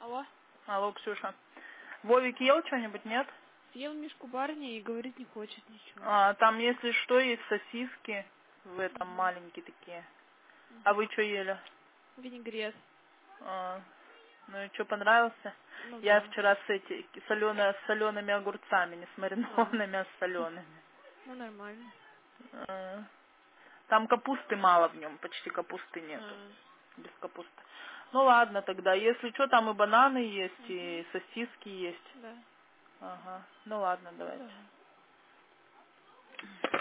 Алло. Алло, Ксюша. Вовик ел что-нибудь, нет? Съел мишку барни и говорить не хочет ничего. Там, если что, есть сосиски в этом маленькие такие. А вы что ели? Винегрет. Ну и что, понравился? Ну Я да. вчера с солеными огурцами, не с маринованными, а с солеными. Ну нормально. Там капусты мало в нем, почти капусты нету. Без капусты. Ну ладно тогда, если что, там и бананы есть, и сосиски есть. Да. Ага. Ну ладно, давайте. Давай.